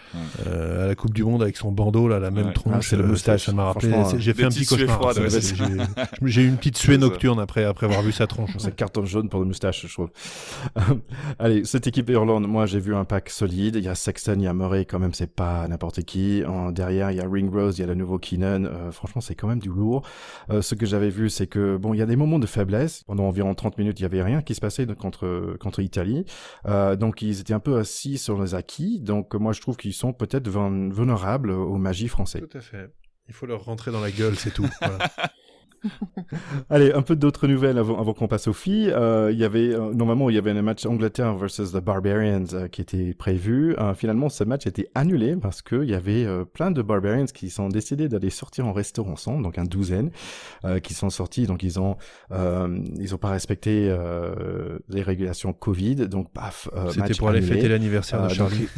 euh, à la Coupe du Monde avec son bandeau là, la même Ouais. tronche. Ah, c'est le moustache, ça m'a rappelé. franchement, c'est- J'ai des fait un petites petit suées cauchemar. froides, ouais, C'est- c'est j'ai- J'ai eu une petite suée C'est ça. nocturne après après avoir vu sa tronche. C'est carton jaune pour le moustache, je trouve. Allez, cette équipe Irlande, moi j'ai vu un pack solide. Il y a Sexton, il y a Murray, quand même, c'est pas n'importe qui. En, derrière, il y a Ringrose, il y a le nouveau Keenan. Euh, franchement, c'est quand même du lourd. Euh, ce que j'avais vu, c'est que bon, il y a des moments de faiblesse. Pendant environ trente minutes, il y avait rien qui se passait de, contre contre Italie. Euh, donc ils étaient un peu assis sur les acquis. Donc moi, je trouve qu'ils sont peut-être vulnérables aux magies françaises. Tout à fait. Il faut leur rentrer dans la gueule, c'est tout. Voilà. Allez, un peu d'autres nouvelles avant, avant qu'on passe aux filles. Euh, il y avait euh, normalement il y avait un match Angleterre versus the Barbarians euh, qui était prévu. Euh, finalement, ce match a été annulé parce que il y avait euh, plein de Barbarians qui sont décidés d'aller sortir en restaurant ensemble, donc un douzaine euh, qui sont sortis. Donc ils ont euh, ils ont pas respecté euh, les régulations Covid. Donc paf, euh, C'était match pour aller annulé. fêter l'anniversaire Euh, de Charlie.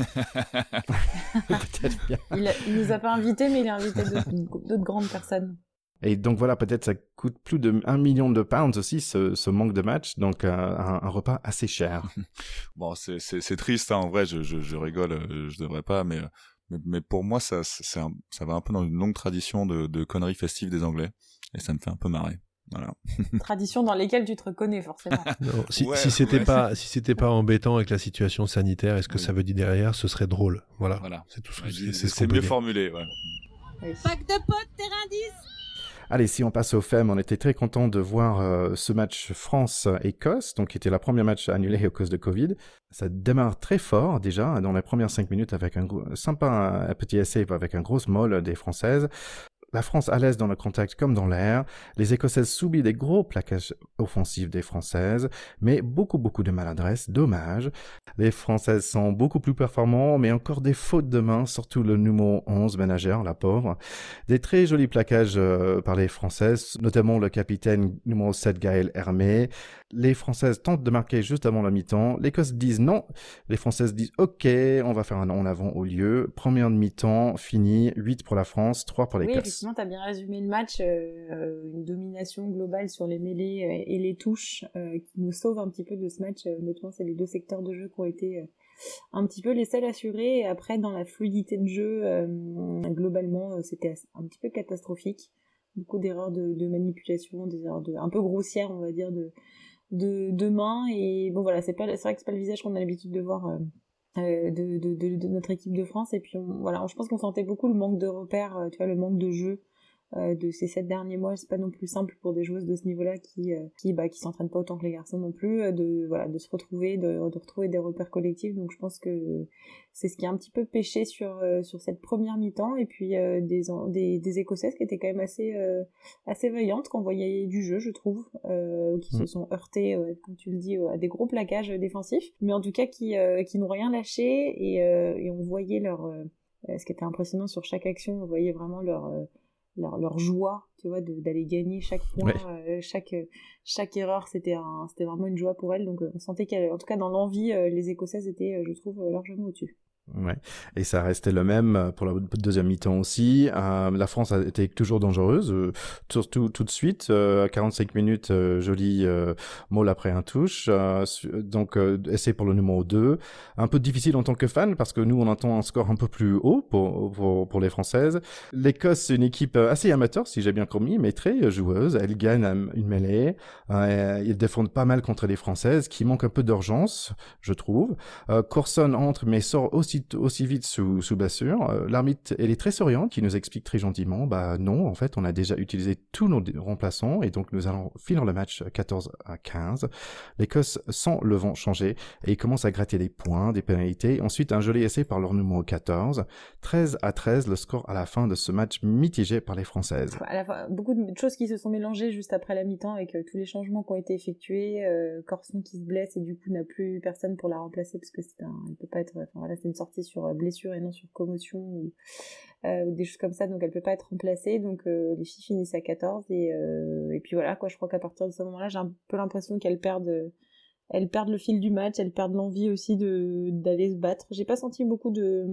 Peut-être bien. Il, a- il nous a pas invités, mais il a invité d'autres d'autres grandes personnes. Et donc voilà, peut-être ça coûte plus de un million de pounds aussi, ce, ce manque de match, donc euh, un, un repas assez cher. Bon, c'est c'est c'est triste, hein, en vrai. Je je, je rigole, euh, je devrais pas, mais mais, mais pour moi, ça c'est un, ça va un peu dans une longue tradition de de conneries festives des Anglais, et ça me fait un peu marrer. Voilà. Traditions dans lesquelles tu te reconnais forcément. Non, si, Ouais, si c'était ouais. pas si c'était pas embêtant avec la situation sanitaire, est-ce que Oui. ça veut dire derrière, ce serait drôle. Voilà. Voilà. C'est tout ce Ouais, que je- c'est, c'est ce c'est qu'on peut mieux dire. formulé, ouais. Oui. Pack de potes, terrain dix. Allez, si on passe aux femmes, on était très content de voir euh, ce match France-Écosse, donc qui était le premier match annulé à cause de Covid. Ça démarre très fort déjà dans les premières cinq minutes avec un gros, sympa un petit essai avec un gros molle des Françaises. La France à l'aise dans le contact comme dans l'air. Les Écossaises subissent des gros plaquages offensifs des Françaises, mais beaucoup beaucoup de maladresse, dommage. Les Françaises sont beaucoup plus performants, mais encore des fautes de main, surtout le numéro onze, Ménagère, la pauvre. Des très jolis plaquages euh, par les Françaises, notamment le capitaine numéro sept, Gaël Hermé. Les Françaises tentent de marquer juste avant la mi-temps. Les Écosses disent non. Les Françaises disent OK, on va faire un en avant au lieu. Première mi-temps, fini, huit pour la France, trois pour Oui, l'Écosse. effectivement, tu as bien résumé le match. Euh, une domination globale sur les mêlées euh, et les touches euh, qui nous sauve un petit peu de ce match. Euh, honnêtement, c'est les deux secteurs de jeu qui ont été euh, un petit peu les seuls assurés. Et après, dans la fluidité de jeu, euh, globalement, euh, c'était un petit peu catastrophique. Beaucoup d'erreurs de, de manipulation, des erreurs de, un peu grossières, on va dire, de, de, de main. Et bon, voilà, c'est pas, c'est vrai que c'est pas le visage qu'on a l'habitude de voir euh, euh, de, de, de, de notre équipe de France. Et puis, on, voilà, je pense qu'on sentait beaucoup le manque de repères, euh, tu vois, le manque de jeu. Euh, de ces sept derniers mois, c'est pas non plus simple pour des joueuses de ce niveau-là qui euh, qui bah qui s'entraînent pas autant que les garçons non plus, euh, de voilà de se retrouver, de, de retrouver des repères collectifs. Donc je pense que c'est ce qui a un petit peu pêché sur euh, sur cette première mi-temps. Et puis euh, des, des des Écossaises qui étaient quand même assez euh, assez vaillantes, qui envoyaient du jeu, je trouve, euh, qui mmh. se sont heurtées, euh, comme tu le dis, à des gros plaquages défensifs, mais en tout cas qui euh, qui n'ont rien lâché et euh, et on voyait leur euh, ce qui était impressionnant sur chaque action, on voyait vraiment leur euh, Leur, leur joie, tu vois, de, d'aller gagner chaque point, ouais. euh, chaque chaque erreur, c'était un, c'était vraiment une joie pour elles. Donc, euh, on sentait qu'en tout cas dans l'envie, euh, les Écossaises étaient, euh, je trouve, euh, largement au-dessus. Ouais. Et ça restait le même pour la deuxième mi-temps aussi. Euh, la France a été toujours dangereuse, euh, surtout tout de suite. Euh, à quarante-cinq minutes, euh, joli euh, Moll après un touche. Euh, donc, euh, essai pour le numéro deux. Un peu difficile en tant que fan parce que nous, on entend un score un peu plus haut pour, pour, pour les Françaises. L'Écosse, c'est une équipe assez amateur, si j'ai bien compris, mais très joueuse. Elle gagne une mêlée. Euh, ils défendent pas mal contre les Françaises, qui manquent un peu d'urgence, je trouve. Euh, Corson entre, mais sort aussi aussi vite sous, sous Bassure. Euh, L'arbitre, elle est très souriante, qui nous explique très gentiment, bah non, en fait, on a déjà utilisé tous nos remplaçants, et donc nous allons finir le match quatorze à quinze. L'Écosse sent le vent changer, et commence à gratter des points, des pénalités. Ensuite, un joli essai par leur numéro quatorze. treize à treize, le score à la fin de ce match mitigé par les Françaises. À la fois, beaucoup de choses qui se sont mélangées juste après la mi-temps, avec euh, tous les changements qui ont été effectués. Euh, Corson qui se blesse, et du coup n'a plus personne pour la remplacer, parce que c'est un, elle peut pas être, enfin voilà, c'est une sortie sur blessure et non sur commotion ou euh, des choses comme ça, donc elle peut pas être remplacée. Donc euh, les filles finissent à quatorze et euh, et puis voilà quoi. Je crois qu'à partir de ce moment-là, j'ai un peu l'impression qu'elles perdent elles perdent le fil du match, elles perdent l'envie aussi de d'aller se battre. J'ai pas senti beaucoup de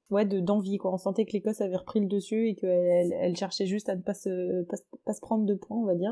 ouais, de d'envie, quoi. On sentait que l'Écosse avait repris le dessus et qu'elle elle, elle cherchait juste à ne pas se pas, pas se prendre de points, on va dire.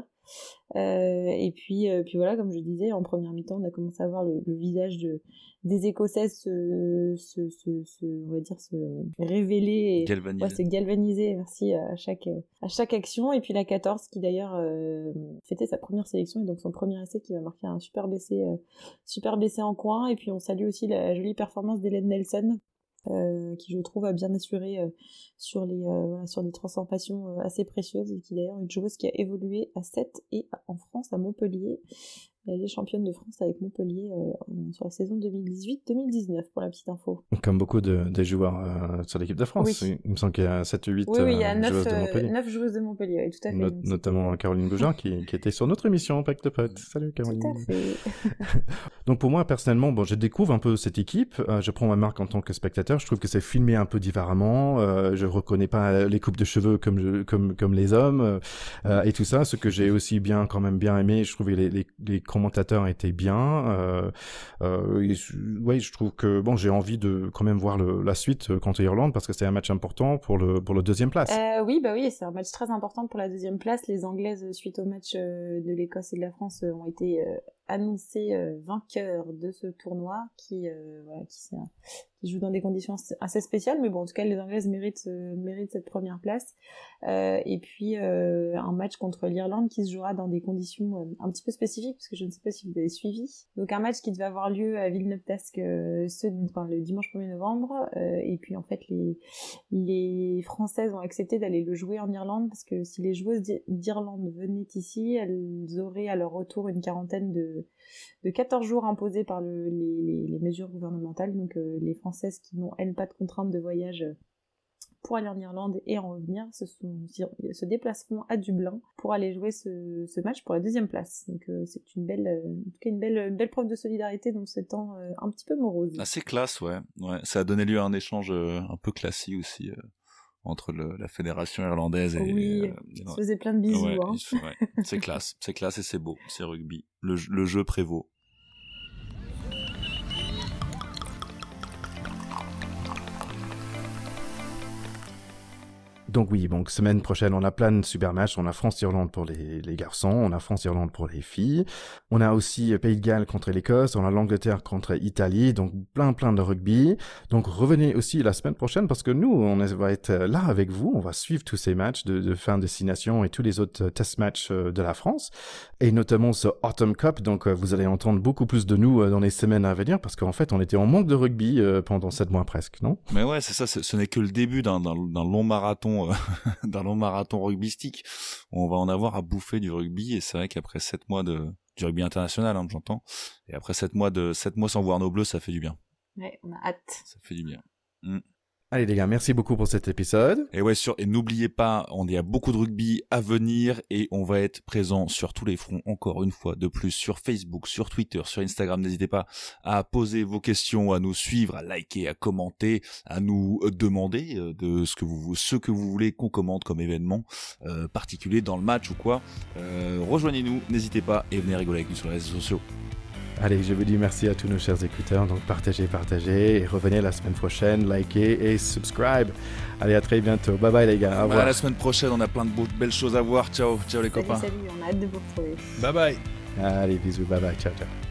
Euh, et puis euh, puis voilà, comme je disais, en première mi-temps, on a commencé à voir le, le visage de des Écossaises se, se, se, se on va dire se révéler et galvaniser. Ouais, c'est galvanisé, merci à chaque à chaque action. Et puis la quatorze qui d'ailleurs euh, fêtait sa première sélection et donc son premier essai qui va marquer un super essai euh, super essai en coin. Et puis on salue aussi la jolie performance d'Hélène Nelson. Euh, qui je trouve a bien assuré euh, sur les euh, voilà, sur des transformations euh, assez précieuses et qui d'ailleurs est une joueuse qui a évolué à Sète et en France à Montpellier. Elle est championne de France avec Montpellier euh, sur la saison deux mille dix-huit deux mille dix-neuf pour la petite info. Comme beaucoup de, des joueurs euh, sur l'équipe de France. Oui. Il me semble qu'il y a sept ou huit oui, oui, il y a euh, joueuses neuf, de Montpellier. euh, neuf joueuses de Montpellier, oui, tout à fait. Not- notamment Caroline Goujard qui, qui était sur notre émission Pack de Potes. Salut Caroline. Tout à fait. Donc pour moi personnellement, bon, je découvre un peu cette équipe. Euh, je prends ma marque en tant que spectateur. Je trouve que c'est filmé un peu différemment. Euh, je reconnais pas les coupes de cheveux comme je, comme comme les hommes euh, et tout ça. Ce que j'ai aussi bien quand même bien aimé, je trouvais les les, les commentateurs étaient bien. Euh, euh, et, ouais, je trouve que bon, j'ai envie de quand même voir le, la suite contre l'Irlande parce que c'est un match important pour le pour le deuxième place. Euh, oui, bah oui, c'est un match très important pour la deuxième place. Les Anglaises, suite au match euh, de l'Écosse et de la France, euh, ont été euh, annoncées euh, vainqueurs de ce tournoi qui euh, voilà, qui, c'est un, qui joue dans des conditions assez spéciales, mais bon, en tout cas, les Anglaises méritent euh, méritent cette première place. Euh, et puis euh, un match contre l'Irlande qui se jouera dans des conditions euh, un petit peu spécifiques, parce que je ne sais pas si vous avez suivi. Donc un match qui devait avoir lieu à Villeneuve-d'Ascq euh, ce, enfin, le dimanche premier novembre, euh, et puis en fait les les Françaises ont accepté d'aller le jouer en Irlande parce que si les joueuses d'Irlande venaient ici, elles auraient à leur retour une quarantaine de de quatorze jours imposés par le, les, les, les mesures gouvernementales. Donc euh, les Françaises qui n'ont elles pas de contraintes de voyage pour aller en Irlande et en revenir se, sont, se déplaceront à Dublin pour aller jouer ce, ce match pour la deuxième place. Donc euh, c'est une belle, euh, en tout cas une belle, une belle preuve de solidarité dans ce temps euh, un petit peu morose. Assez classe, ouais. ouais. Ça a donné lieu à un échange euh, un peu classique aussi euh, entre le, la fédération irlandaise et... Oui, euh, ils se faisaient plein de bisous. Ouais, hein. se, ouais. C'est classe, c'est classe et c'est beau, c'est rugby. Le, le jeu prévaut. Donc oui, donc semaine prochaine, on a plein de super matchs. On a France-Irlande pour les, les garçons, on a France-Irlande pour les filles. On a aussi Pays de Galles contre l'Écosse, on a l'Angleterre contre l'Italie, donc plein plein de rugby. Donc revenez aussi la semaine prochaine parce que nous, on va être là avec vous, on va suivre tous ces matchs de, de fin de destination et tous les autres test matchs de la France, et notamment ce Autumn Cup. Donc vous allez entendre beaucoup plus de nous dans les semaines à venir parce qu'en fait, on était en manque de rugby pendant sept mois presque, non? Mais ouais, c'est ça, c'est, ce n'est que le début d'un, d'un, d'un long marathon. d'un long marathon rugbystique. On va en avoir à bouffer du rugby et c'est vrai qu'après sept mois de du rugby international, hein, j'entends. Et après sept mois de sept mois sans voir nos bleus, ça fait du bien. Ouais, on a hâte. Ça fait du bien. Mm. Allez les gars, merci beaucoup pour cet épisode. Et ouais, sur, et n'oubliez pas, on y a beaucoup de rugby à venir et on va être présent sur tous les fronts, encore une fois de plus, sur Facebook, sur Twitter, sur Instagram. N'hésitez pas à poser vos questions, à nous suivre, à liker, à commenter, à nous demander de ce que vous, ce que vous voulez qu'on commente comme événement euh, particulier dans le match ou quoi. Euh, rejoignez-nous, n'hésitez pas et venez rigoler avec nous sur les réseaux sociaux. Allez, je vous dis merci à tous nos chers écouteurs, donc partagez, partagez, et revenez la semaine prochaine, likez et subscribe. Allez, à très bientôt. Bye bye les gars, au revoir. À la semaine prochaine, on a plein de beaux, belles choses à voir. Ciao, ciao les Salut, copains. salut, on a hâte de vous retrouver. Bye bye. Allez, bisous, bye bye, ciao, ciao.